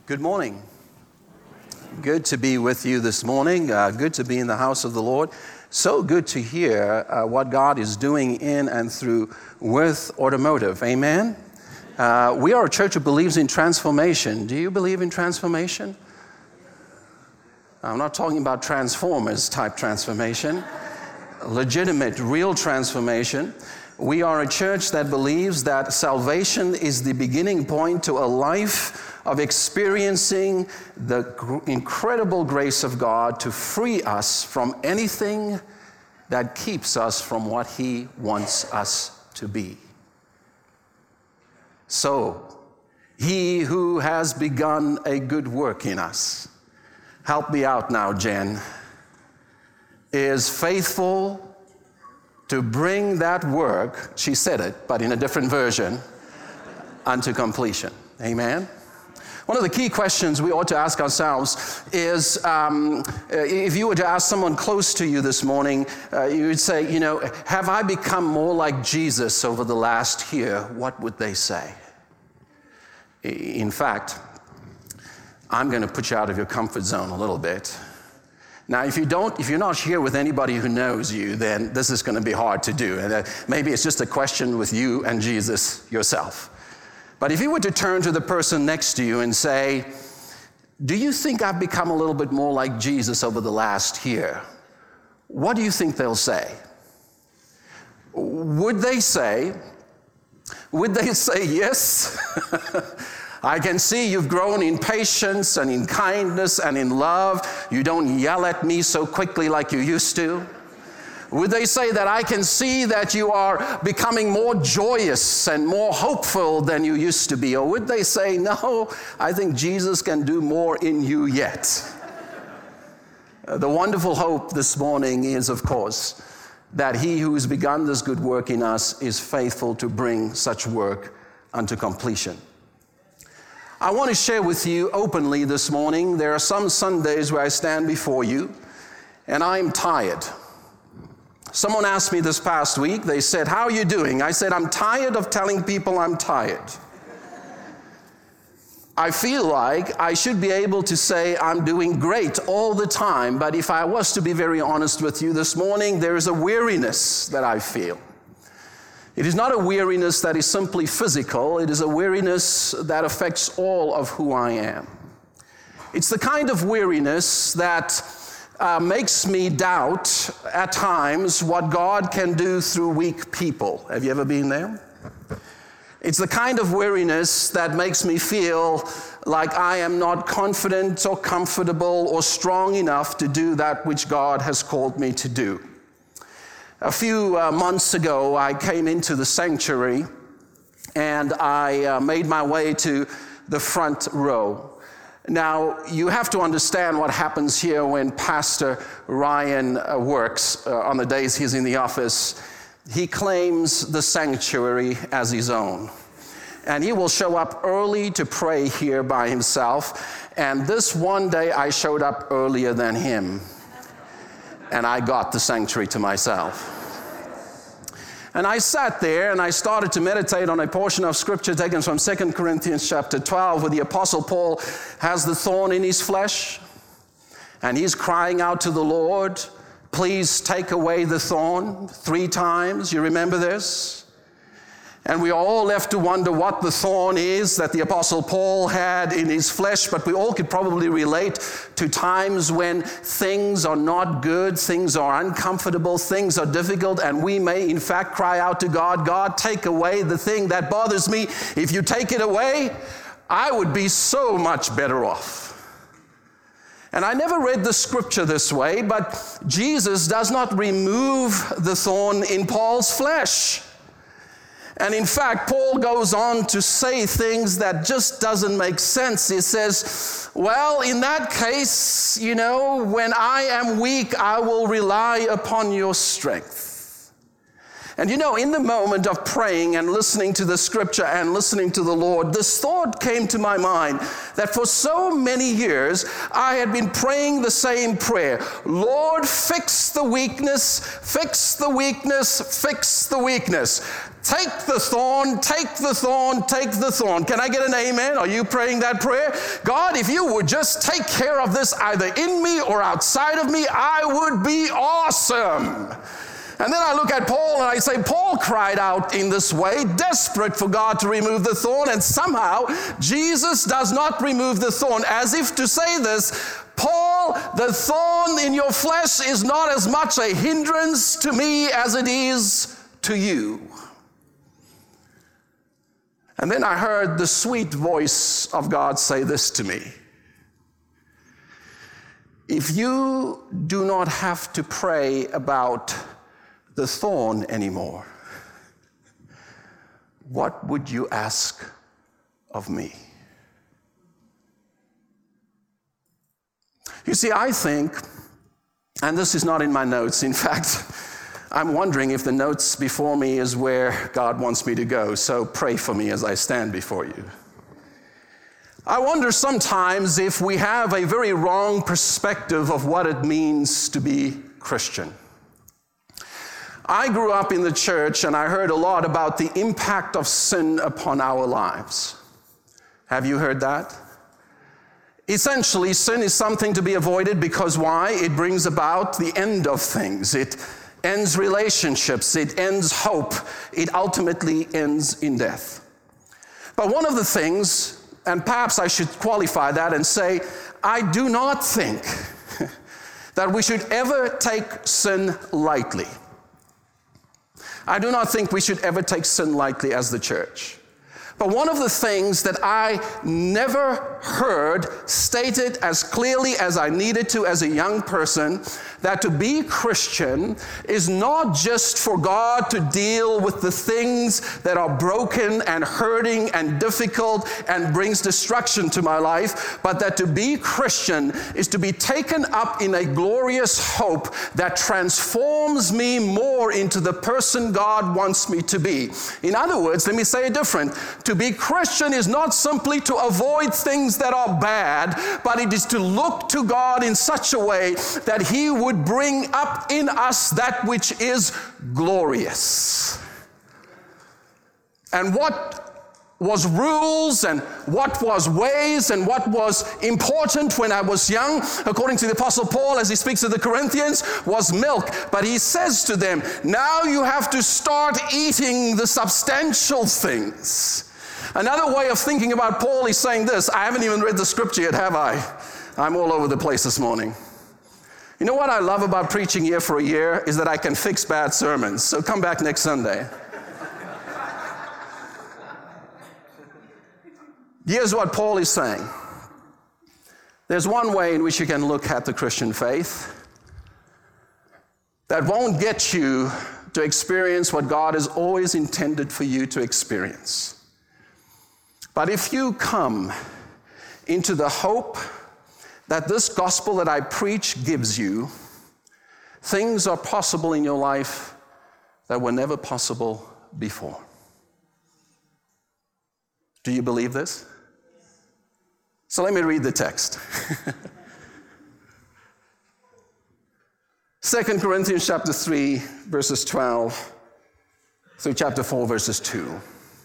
Good morning. Good to be with you this morning. Good to be in the house of the Lord. So good to hear what God is doing in and through Worth Automotive. Amen? We are a church who believes in transformation. Do you believe in transformation? I'm not talking about Transformers type transformation. Legitimate, real transformation. We are a church that believes that salvation is the beginning point to a life of experiencing the incredible grace of God to free us from anything that keeps us from what He wants us to be. So, He who has begun a good work in us, help me out now, Jen, is faithful to bring that work, she said it, but in a different version, unto completion. Amen? One of the key questions we ought to ask ourselves is, if you were to ask someone close to you this morning, you would say, have I become more like Jesus over the last year? What would they say? In fact, I'm going to put you out of your comfort zone a little bit. Now, if you're not here with anybody who knows you, then this is going to be hard to do. And maybe it's just a question with you and Jesus yourself. But if you were to turn to the person next to you and say, do you think I've become a little bit more like Jesus over the last year? What do you think they'll say? Would they say yes? I can see you've grown in patience and in kindness and in love. You don't yell at me so quickly like you used to. Would they say that I can see that you are becoming more joyous and more hopeful than you used to be? Or would they say, no, I think Jesus can do more in you yet? The wonderful hope this morning is, of course, that He who has begun this good work in us is faithful to bring such work unto completion. I want to share with you openly this morning, there are some Sundays where I stand before you and I'm tired. Someone asked me this past week, they said, how are you doing? I said, I'm tired of telling people I'm tired. I feel like I should be able to say I'm doing great all the time, but if I was to be very honest with you this morning, there is a weariness that I feel. It is not a weariness that is simply physical, it is a weariness that affects all of who I am. It's the kind of weariness that makes me doubt at times what God can do through weak people. Have you ever been there? It's the kind of weariness that makes me feel like I am not confident or comfortable or strong enough to do that which God has called me to do. A few months ago, I came into the sanctuary and I made my way to the front row. Now, you have to understand what happens here when Pastor Ryan works on the days he's in the office. He claims the sanctuary as his own. And he will show up early to pray here by himself. And this one day, I showed up earlier than him. And I got the sanctuary to myself. And I sat there and I started to meditate on a portion of scripture taken from 2 Corinthians chapter 12, where the Apostle Paul has the thorn in his flesh. And he's crying out to the Lord, please take away the thorn 3 times. You remember this? And we are all left to wonder what the thorn is that the Apostle Paul had in his flesh, but we all could probably relate to times when things are not good, things are uncomfortable, things are difficult, and we may in fact cry out to God, God, take away the thing that bothers me. If you take it away, I would be so much better off. And I never read the scripture this way, but Jesus does not remove the thorn in Paul's flesh. And in fact, Paul goes on to say things that just doesn't make sense. He says, well, in that case, when I am weak, I will rely upon your strength. And you know, in the moment of praying and listening to the scripture and listening to the Lord, this thought came to my mind that for so many years, I had been praying the same prayer. Lord, fix the weakness, fix the weakness, fix the weakness. Take the thorn, take the thorn, take the thorn. Can I get an amen? Are you praying that prayer? God, if you would just take care of this either in me or outside of me, I would be awesome. And then I look at Paul and I say, Paul cried out in this way, desperate for God to remove the thorn, and somehow Jesus does not remove the thorn, as if to say this, Paul, the thorn in your flesh is not as much a hindrance to me as it is to you. And then I heard the sweet voice of God say this to me. If you do not have to pray about the thorn anymore, what would you ask of me? You see, I think, and this is not in my notes, in fact, I'm wondering if the notes before me is where God wants me to go, so pray for me as I stand before you. I wonder sometimes if we have a very wrong perspective of what it means to be Christian. I grew up in the church and I heard a lot about the impact of sin upon our lives. Have you heard that? Essentially, sin is something to be avoided because why? It brings about the end of things. It ends relationships. It ends hope. It ultimately ends in death. But one of the things, and perhaps I should qualify that and say, I do not think that we should ever take sin lightly. I do not think we should ever take sin lightly as the church. But one of the things that I never heard stated as clearly as I needed to as a young person, that to be Christian is not just for God to deal with the things that are broken and hurting and difficult and brings destruction to my life, but that to be Christian is to be taken up in a glorious hope that transforms me more into the person God wants me to be. In other words, let me say it different. To be Christian is not simply to avoid things that are bad, but it is to look to God in such a way that He would bring up in us that which is glorious. And what was rules and what was ways and what was important when I was young, according to the Apostle Paul as he speaks to the Corinthians, was milk. But he says to them, now you have to start eating the substantial things. Another way of thinking about Paul is saying this. I haven't even read the scripture yet, have I? I'm all over the place this morning. You know what I love about preaching here for a year is that I can fix bad sermons. So come back next Sunday. Here's what Paul is saying. There's one way in which you can look at the Christian faith that won't get you to experience what God has always intended for you to experience. But if you come into the hope that this gospel that I preach gives you, things are possible in your life that were never possible before. Do you believe this? So let me read the text. 2 Corinthians chapter 3, verses 12 through chapter 4, verses 2.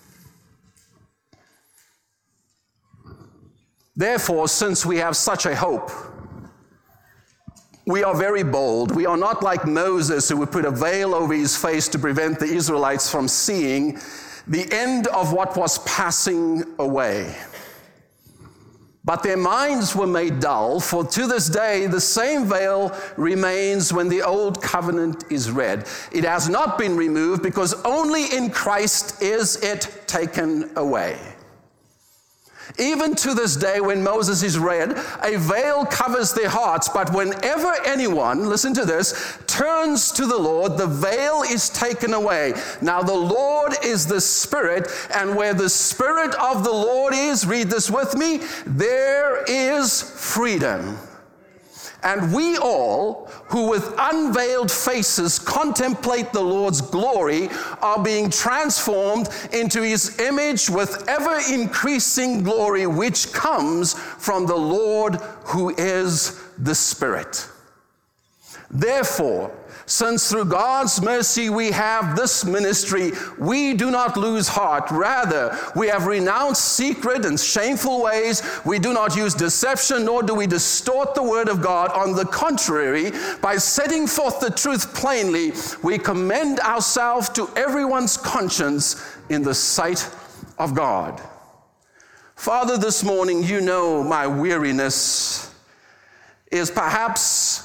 Therefore, since we have such a hope, we are very bold. We are not like Moses, who would put a veil over his face to prevent the Israelites from seeing the end of what was passing away. But their minds were made dull, for to this day the same veil remains when the old covenant is read. It has not been removed, because only in Christ is it taken away. Even to this day, when Moses is read, a veil covers their hearts. But whenever anyone, listen to this, turns to the Lord, the veil is taken away. Now the Lord is the Spirit, and where the Spirit of the Lord is, read this with me, there is freedom. And we all, who with unveiled faces contemplate the Lord's glory, are being transformed into his image with ever-increasing glory, which comes from the Lord who is the Spirit. Therefore, since through God's mercy we have this ministry, we do not lose heart. Rather, we have renounced secret and shameful ways. We do not use deception, nor do we distort the word of God. On the contrary, by setting forth the truth plainly, we commend ourselves to everyone's conscience in the sight of God. Father, this morning, you know my weariness is perhaps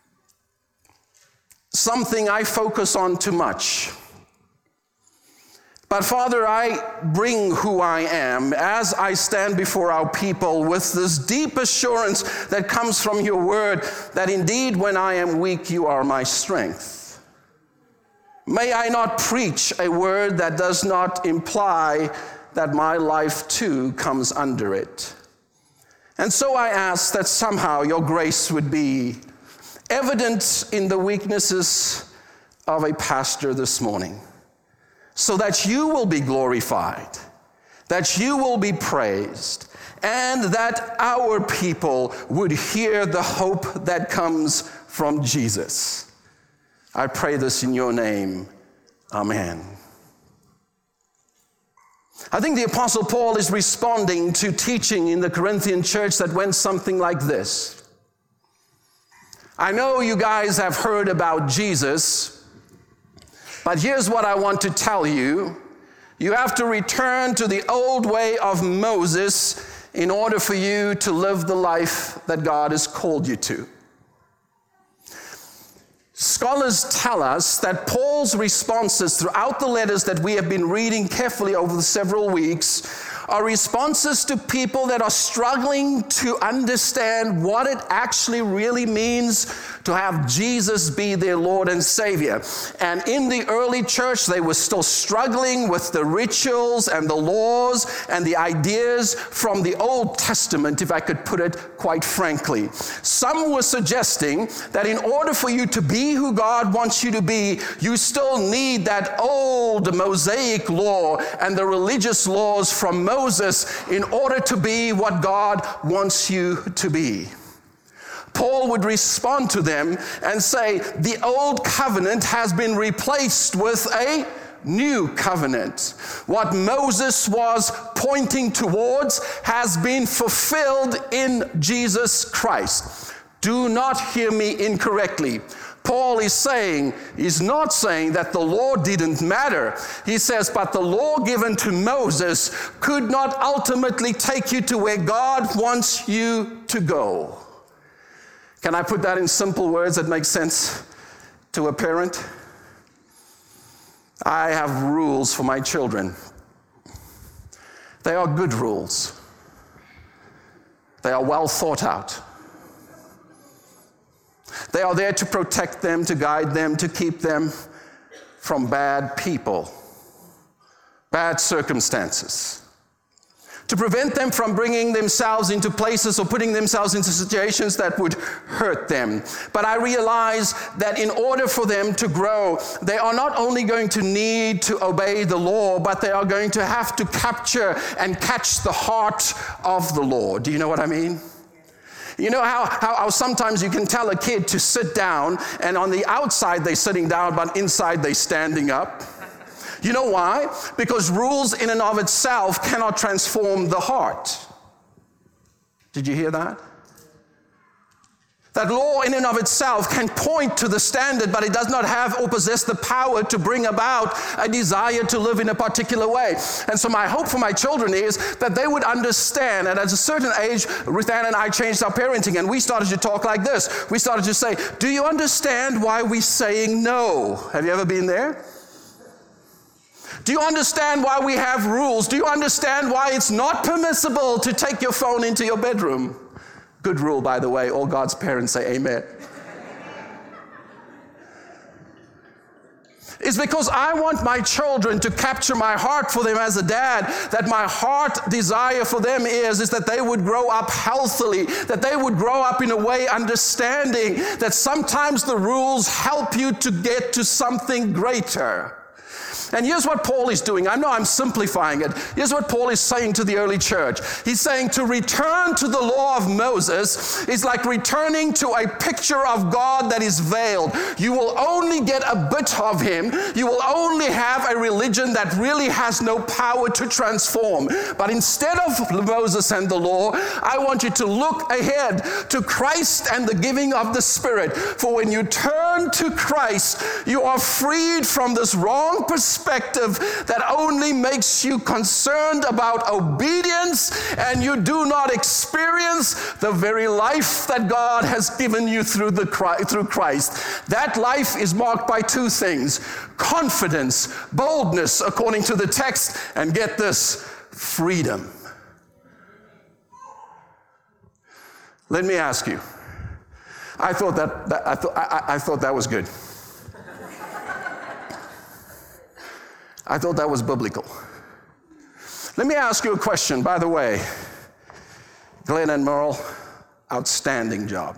something I focus on too much. But Father, I bring who I am as I stand before our people with this deep assurance that comes from your word, that indeed when I am weak, you are my strength. May I not preach a word that does not imply that my life too comes under it. And so I ask that somehow your grace would be evident in the weaknesses of a pastor this morning, so that you will be glorified, that you will be praised, and that our people would hear the hope that comes from Jesus. I pray this in your name. Amen. I think the Apostle Paul is responding to teaching in the Corinthian church that went something like this. I know you guys have heard about Jesus, but here's what I want to tell you. You have to return to the old way of Moses in order for you to live the life that God has called you to. Scholars tell us that Paul's responses throughout the letters that we have been reading carefully over the several weeks are responses to people that are struggling to understand what it actually really means to have Jesus be their Lord and Savior. And in the early church, they were still struggling with the rituals and the laws and the ideas from the Old Testament, if I could put it quite frankly. Some were suggesting that in order for you to be who God wants you to be, you still need that old Mosaic law and the religious laws from Moses in order to be what God wants you to be. Paul would respond to them and say, the old covenant has been replaced with a new covenant. What Moses was pointing towards has been fulfilled in Jesus Christ. Do not hear me incorrectly. Paul is not saying that the law didn't matter. He says, but the law given to Moses could not ultimately take you to where God wants you to go. Can I put that in simple words that make sense to a parent? I have rules for my children. They are good rules. They are well thought out. They are there to protect them, to guide them, to keep them from bad people, bad circumstances, to prevent them from bringing themselves into places or putting themselves into situations that would hurt them. But I realize that in order for them to grow, they are not only going to need to obey the law, but they are going to have to capture and catch the heart of the law. Do you know what I mean? You know how sometimes you can tell a kid to sit down, and on the outside they're sitting down, but inside they're standing up? You know why? Because rules in and of itself cannot transform the heart. Did you hear that? That law in and of itself can point to the standard, but it does not have or possess the power to bring about a desire to live in a particular way. And so my hope for my children is that they would understand, and at a certain age, Ruth Ann and I changed our parenting, and we started to talk like this. We started to say, do you understand why we're saying no? Have you ever been there? Do you understand why we have rules? Do you understand why it's not permissible to take your phone into your bedroom? Good rule, by the way. All God's parents say amen. It's because I want my children to capture my heart for them as a dad, that my heart desire for them is that they would grow up healthily, that they would grow up in a way understanding that sometimes the rules help you to get to something greater. And here's what Paul is doing. I know I'm simplifying it. Here's what Paul is saying to the early church. He's saying to return to the law of Moses is like returning to a picture of God that is veiled. You will only get a bit of him. You will only have a religion that really has no power to transform. But instead of Moses and the law, I want you to look ahead to Christ and the giving of the Spirit. For when you turn to Christ, you are freed from this wrong perspective that only makes you concerned about obedience, and you do not experience the very life that God has given you through Christ. That life is marked by two things: confidence, boldness, according to the text, and get this, freedom. Let me ask you. I thought that was good. I thought that was biblical. Let me ask you a question, by the way. Glenn and Merle, outstanding job.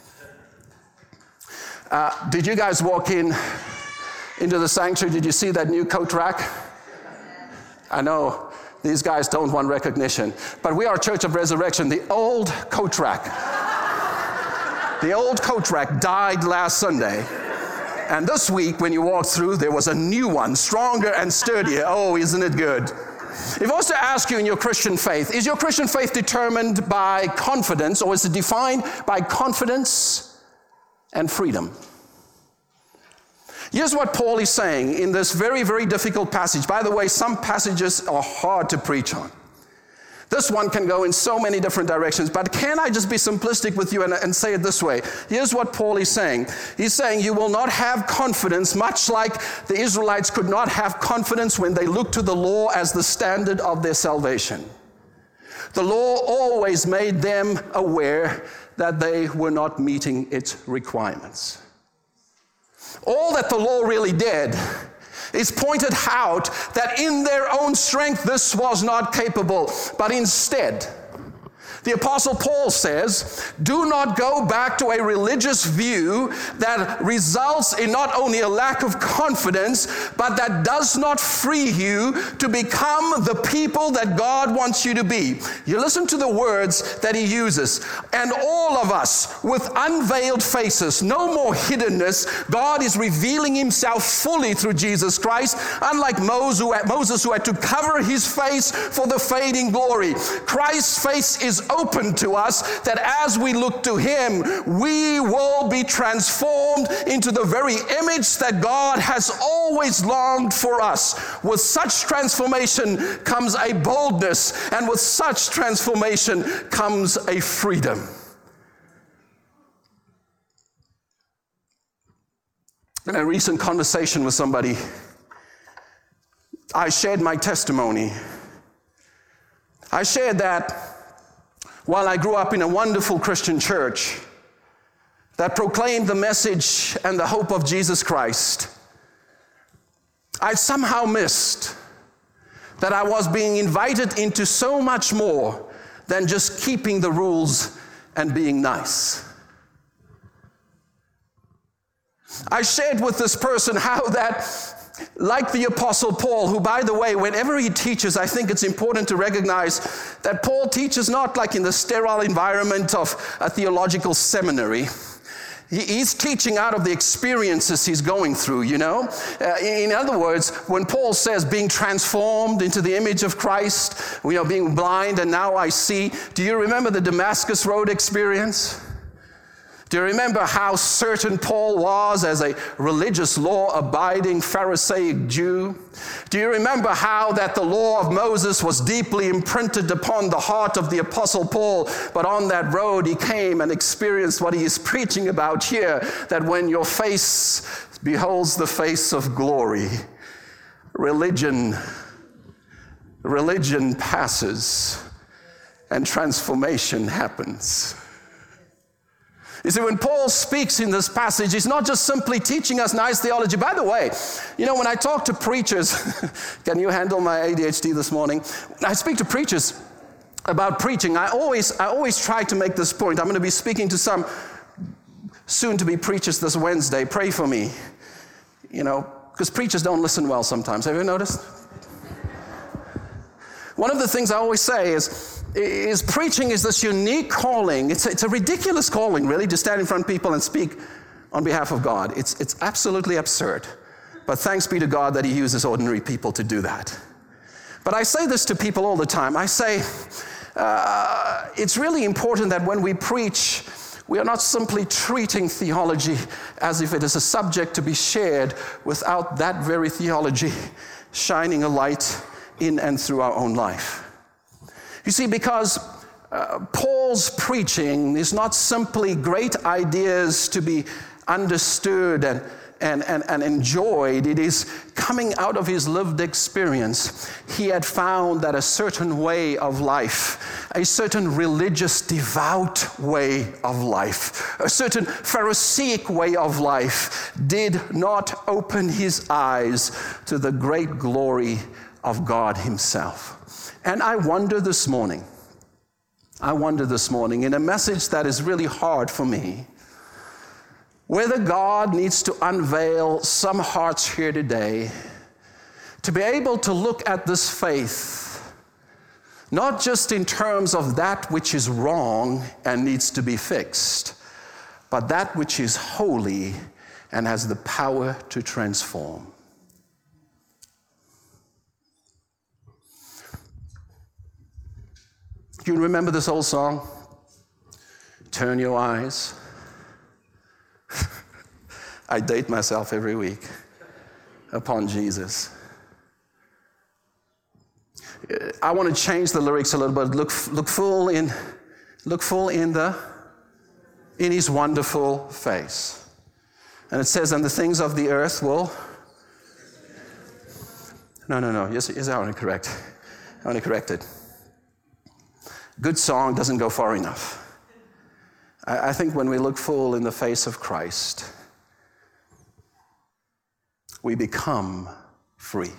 Did you guys walk into the sanctuary? Did you see that new coat rack? I know these guys don't want recognition, but we are Church of Resurrection. The old coat rack died last Sunday. And this week, when you walked through, there was a new one, stronger and sturdier. Oh, isn't it good? If I was to ask you in your Christian faith, is your Christian faith determined by confidence, or is it defined by confidence and freedom? Here's what Paul is saying in this very, very difficult passage. By the way, some passages are hard to preach on. This one can go in so many different directions, but can I just be simplistic with you and say it this way? Here's what Paul is saying. He's saying you will not have confidence, much like the Israelites could not have confidence when they looked to the law as the standard of their salvation. The law always made them aware that they were not meeting its requirements. All that the law really did is pointed out that in their own strength this was not capable, but instead, the Apostle Paul says, do not go back to a religious view that results in not only a lack of confidence, but that does not free you to become the people that God wants you to be. You listen to the words that he uses. And all of us with unveiled faces, no more hiddenness, God is revealing himself fully through Jesus Christ, unlike Moses who had to cover his face for the fading glory. Christ's face is open to us, that as we look to him, we will be transformed into the very image that God has always longed for us. With such transformation comes a boldness, and with such transformation comes a freedom. In a recent conversation with somebody, I shared my testimony. I shared that while I grew up in a wonderful Christian church that proclaimed the message and the hope of Jesus Christ, I somehow missed that I was being invited into so much more than just keeping the rules and being nice. I shared with this person how that, like the Apostle Paul, who, by the way, whenever he teaches, I think it's important to recognize that Paul teaches not like in the sterile environment of a theological seminary. He's teaching out of the experiences he's going through, you know. In other words, when Paul says being transformed into the image of Christ, you know, being blind and now I see, do you remember the Damascus Road experience? Do you remember how certain Paul was as a religious law-abiding Pharisaic Jew? Do you remember how that the law of Moses was deeply imprinted upon the heart of the Apostle Paul? But on that road he came and experienced what he is preaching about here, that when your face beholds the face of glory, religion passes and transformation happens. You see, when Paul speaks in this passage, he's not just simply teaching us nice theology. By the way, when I talk to preachers, can you handle my ADHD this morning? When I speak to preachers about preaching, I always try to make this point. I'm going to be speaking to some soon-to-be preachers this Wednesday. Pray for me, because preachers don't listen well sometimes. Have you noticed? One of the things I always say is preaching is this unique calling. It's a ridiculous calling, really, to stand in front of people and speak on behalf of God. It's absolutely absurd. But thanks be to God that he uses ordinary people to do that. But I say this to people all the time. I say, it's really important that when we preach, we are not simply treating theology as if it is a subject to be shared without that very theology shining a light in and through our own life. You see, because Paul's preaching is not simply great ideas to be understood and enjoyed. It is coming out of his lived experience. He had found that a certain way of life, a certain religious, devout way of life, a certain Pharisaic way of life did not open his eyes to the great glory of God himself. And I wonder this morning, in a message that is really hard for me, whether God needs to unveil some hearts here today to be able to look at this faith, not just in terms of that which is wrong and needs to be fixed, but that which is holy and has the power to transform. Do you remember this old song? Turn your eyes. I date myself every week upon Jesus. I want to change the lyrics a little bit. Look full in his wonderful face. And it says, and the things of the earth will. No. Yes, I want to correct it. Good song doesn't go far enough. I think when we look full in the face of Christ, we become free.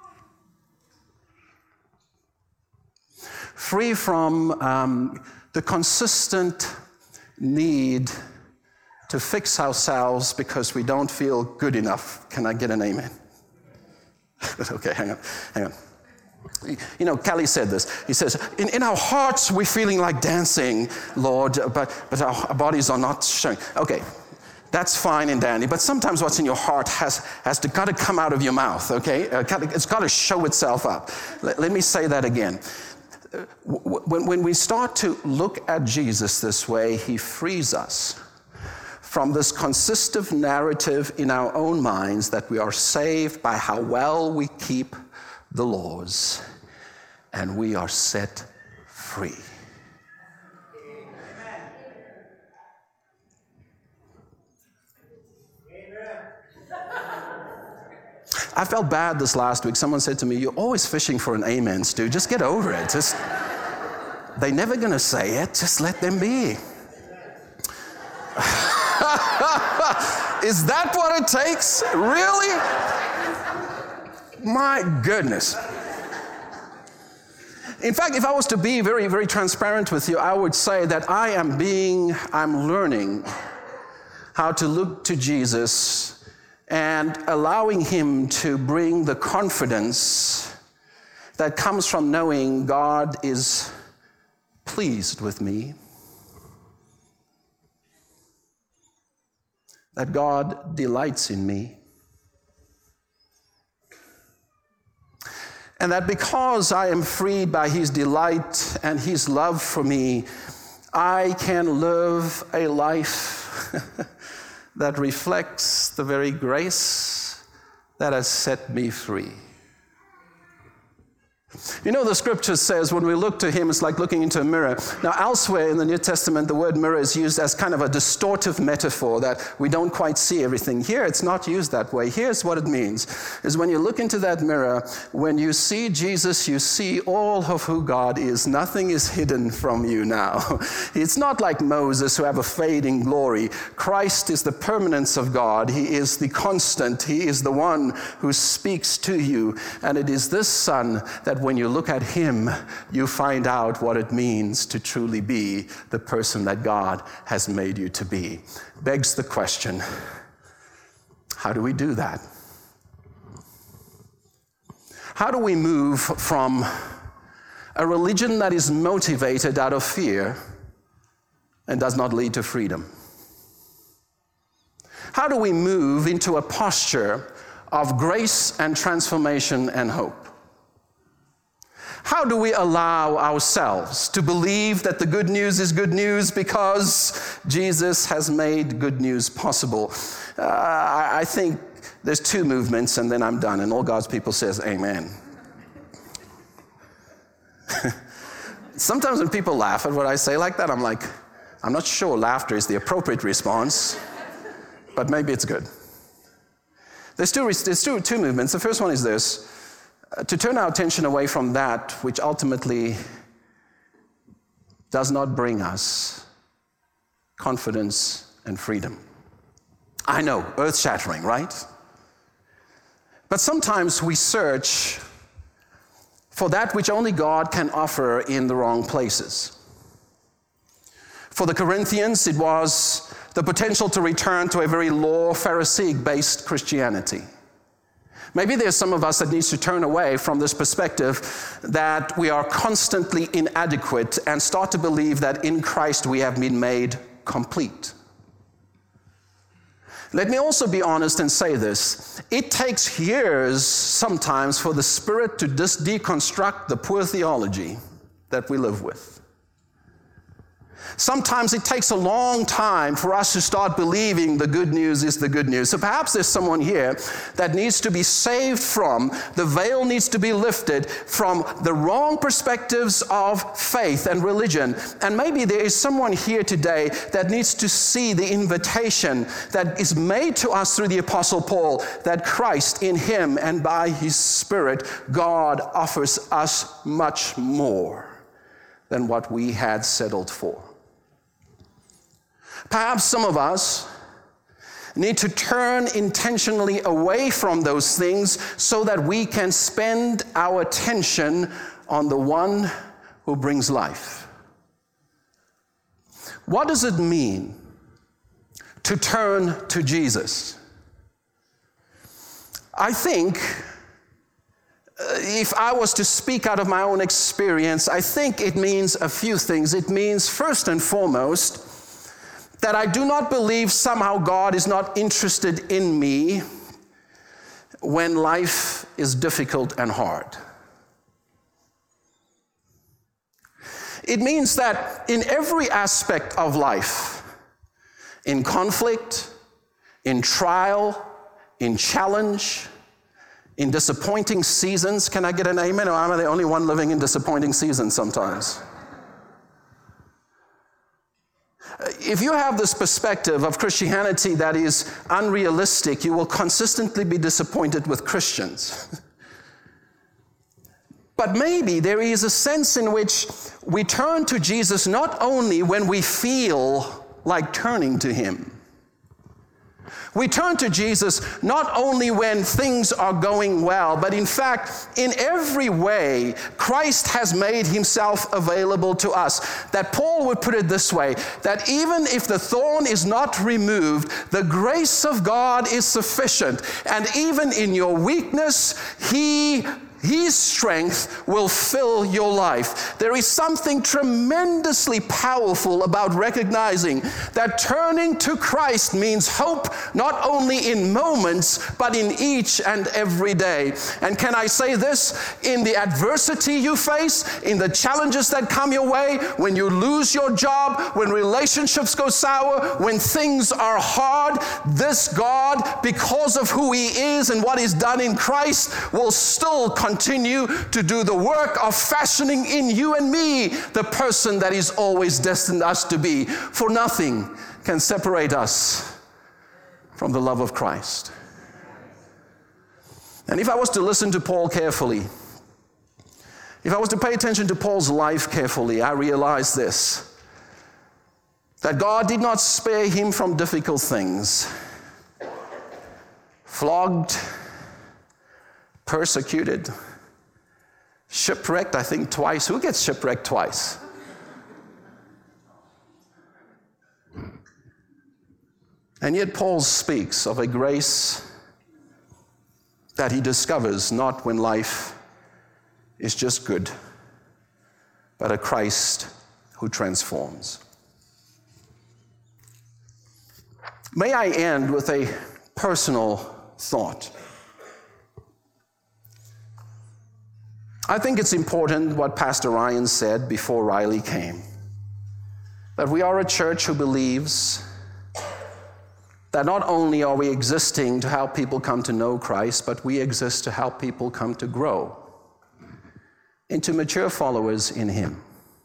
Free from the consistent need to fix ourselves because we don't feel good enough. Can I get an amen? Okay, hang on. Kelly said this. He says, in our hearts, we're feeling like dancing, Lord, but our bodies are not showing. Okay, that's fine and dandy, but sometimes what's in your heart has got to come out of your mouth, okay? It's got to show itself up. Let me say that again. When we start to look at Jesus this way, he frees us from this consistent narrative in our own minds that we are saved by how well we keep the laws, and we are set free. I felt bad this last week. Someone said to me, you're always fishing for an amen, Stu. Just get over it. They're never going to say it. Just let them be. Is that what it takes? Really? My goodness. In fact, if I was to be very, very transparent with you, I would say that I'm learning how to look to Jesus and allowing him to bring the confidence that comes from knowing God is pleased with me, that God delights in me, and that because I am freed by his delight and his love for me, I can live a life that reflects the very grace that has set me free. You know, the scripture says when we look to him, it's like looking into a mirror. Now, elsewhere in the New Testament, the word mirror is used as kind of a distortive metaphor that we don't quite see everything. Here, it's not used that way. Here's what it means, is when you look into that mirror, when you see Jesus, you see all of who God is. Nothing is hidden from you now. It's not like Moses who have a fading glory. Christ is the permanence of God. He is the constant. He is the one who speaks to you. And it is this Son that when you look at him, you find out what it means to truly be the person that God has made you to be. Begs the question, how do we do that? How do we move from a religion that is motivated out of fear and does not lead to freedom? How do we move into a posture of grace and transformation and hope? How do we allow ourselves to believe that the good news is good news because Jesus has made good news possible? I think there's two movements and then I'm done, and all God's people says amen. Sometimes when people laugh at what I say like that, I'm like, I'm not sure laughter is the appropriate response, but maybe it's good. There's two movements. The first one is this. To turn our attention away from that which ultimately does not bring us confidence and freedom. I know, earth-shattering, right? But sometimes we search for that which only God can offer in the wrong places. For the Corinthians, it was the potential to return to a very law Pharisaic-based Christianity. Maybe there's some of us that needs to turn away from this perspective that we are constantly inadequate and start to believe that in Christ we have been made complete. Let me also be honest and say this. It takes years sometimes for the Spirit to deconstruct the poor theology that we live with. Sometimes it takes a long time for us to start believing the good news is the good news. So perhaps there's someone here that needs to be saved from, the veil needs to be lifted from the wrong perspectives of faith and religion. And maybe there is someone here today that needs to see the invitation that is made to us through the Apostle Paul, that Christ in him and by his Spirit, God offers us much more than what we had settled for. Perhaps some of us need to turn intentionally away from those things so that we can spend our attention on the one who brings life. What does it mean to turn to Jesus? I think if I was to speak out of my own experience, I think it means a few things. It means, first and foremost, that I do not believe somehow God is not interested in me when life is difficult and hard. It means that in every aspect of life, in conflict, in trial, in challenge, in disappointing seasons, can I get an amen, or am I the only one living in disappointing seasons sometimes? If you have this perspective of Christianity that is unrealistic, you will consistently be disappointed with Christians. But maybe there is a sense in which we turn to Jesus not only when we feel like turning to him. We turn to Jesus not only when things are going well, but in fact, in every way, Christ has made himself available to us. That Paul would put it this way, that even if the thorn is not removed, the grace of God is sufficient. And even in your weakness, His strength will fill your life. There is something tremendously powerful about recognizing that turning to Christ means hope not only in moments, but in each and every day. And can I say this? In the adversity you face, in the challenges that come your way, when you lose your job, when relationships go sour, when things are hard, this God, because of who He is and what He's done in Christ, will still continue to do the work of fashioning in you and me the person that He's always destined us to be. For nothing can separate us from the love of Christ. And if I was to listen to Paul carefully, if I was to pay attention to Paul's life carefully, I realized this, that God did not spare him from difficult things. Flogged, persecuted, shipwrecked, I think twice. Who gets shipwrecked twice? And yet Paul speaks of a grace that he discovers not when life is just good, but a Christ who transforms. May I end with a personal thought. I think it's important what Pastor Ryan said before Riley came, that we are a church who believes that not only are we existing to help people come to know Christ, but we exist to help people come to grow into mature followers in Him.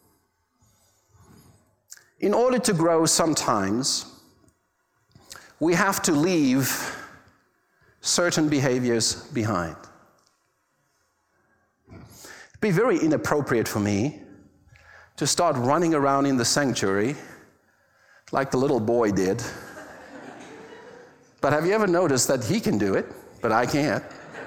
In order to grow, sometimes we have to leave certain behaviors behind. It'd be very inappropriate for me to start running around in the sanctuary like the little boy did. But have you ever noticed that he can do it, but I can't?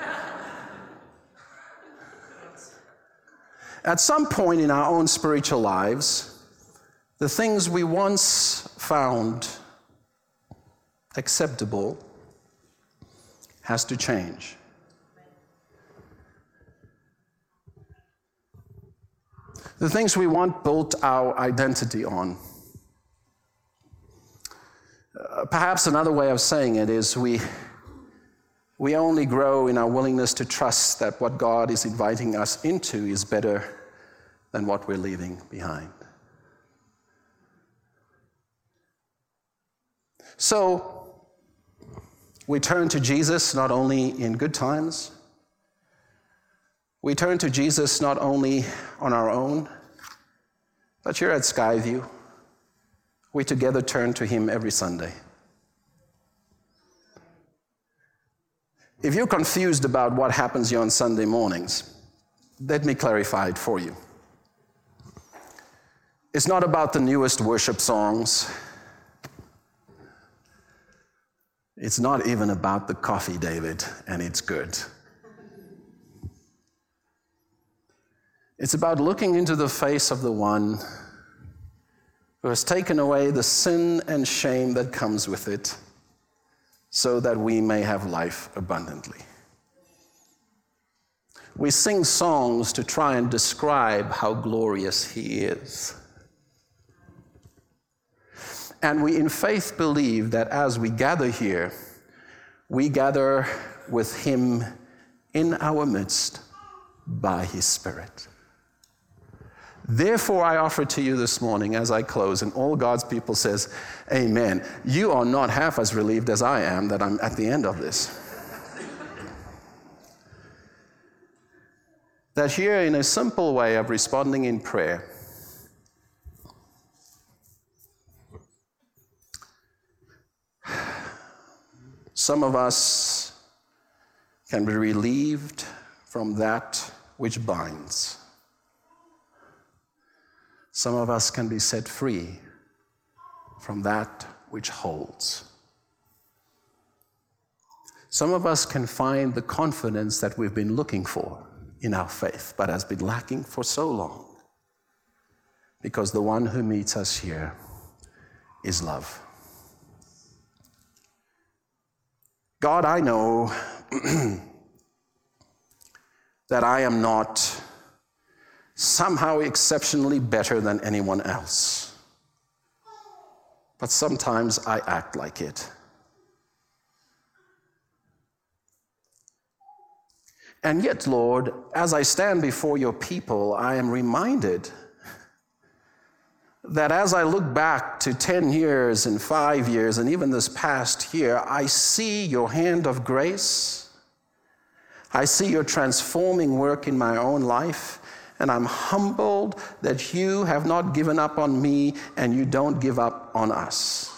At some point in our own spiritual lives, the things we once found acceptable has to change. The things we want built our identity on. Perhaps another way of saying it is we only grow in our willingness to trust that what God is inviting us into is better than what we're leaving behind. So we turn to Jesus not only in good times, we turn to Jesus not only on our own, but here at Skyview, we together turn to Him every Sunday. If you're confused about what happens here on Sunday mornings, let me clarify it for you. It's not about the newest worship songs. It's not even about the coffee, David, and it's good. It's about looking into the face of the one who has taken away the sin and shame that comes with it, so that we may have life abundantly. We sing songs to try and describe how glorious He is. And we in faith believe that as we gather here, we gather with Him in our midst by His Spirit. Therefore, I offer to you this morning as I close, and all God's people says, amen. You are not half as relieved as I am that I'm at the end of this. That here, in a simple way of responding in prayer, some of us can be relieved from that which binds. Some of us can be set free from that which holds. Some of us can find the confidence that we've been looking for in our faith, but has been lacking for so long, because the one who meets us here is love. God, I know that I am not somehow exceptionally better than anyone else. But sometimes I act like it. And yet, Lord, as I stand before your people, I am reminded that as I look back to 10 years and 5 years and even this past year, I see your hand of grace. I see your transforming work in my own life, and I'm humbled that you have not given up on me and you don't give up on us.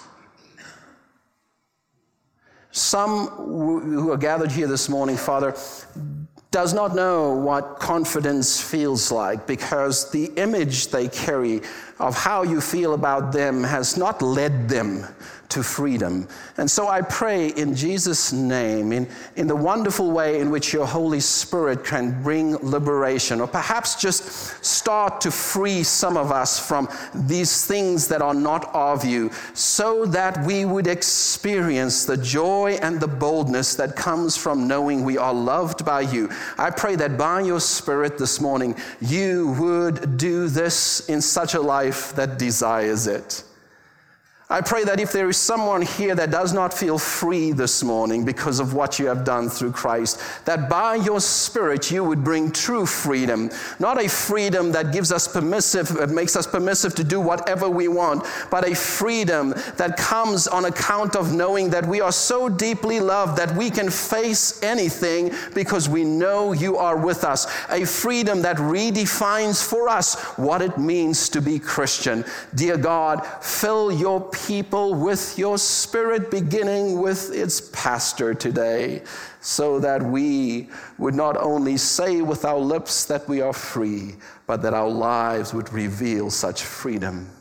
Some who are gathered here this morning, Father, does not know what confidence feels like because the image they carry of how you feel about them has not led them to freedom. And so I pray in Jesus' name, in the wonderful way in which your Holy Spirit can bring liberation, or perhaps just start to free some of us from these things that are not of you, so that we would experience the joy and the boldness that comes from knowing we are loved by you. I pray that by your Spirit this morning, you would do this in such a life that desires it. I pray that if there is someone here that does not feel free this morning because of what you have done through Christ, that by your Spirit you would bring true freedom, not a freedom that makes us permissive to do whatever we want, but a freedom that comes on account of knowing that we are so deeply loved that we can face anything because we know you are with us. A freedom that redefines for us what it means to be Christian. Dear God, fill your people with your Spirit, beginning with its pastor today, so that we would not only say with our lips that we are free, but that our lives would reveal such freedom.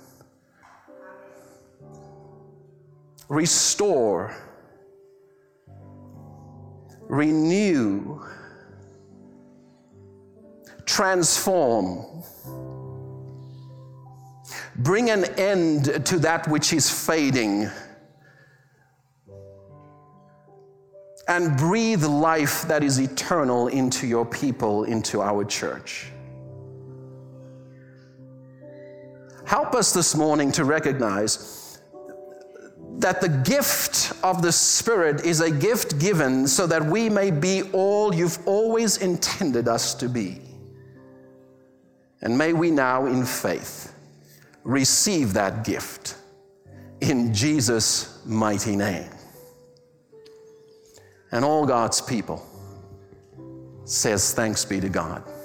Restore, renew, transform. Bring an end to that which is fading, and breathe life that is eternal into your people, into our church. Help us this morning to recognize that the gift of the Spirit is a gift given so that we may be all you've always intended us to be. And may we now, in faith, receive that gift in Jesus' mighty name. And all God's people says, thanks be to God.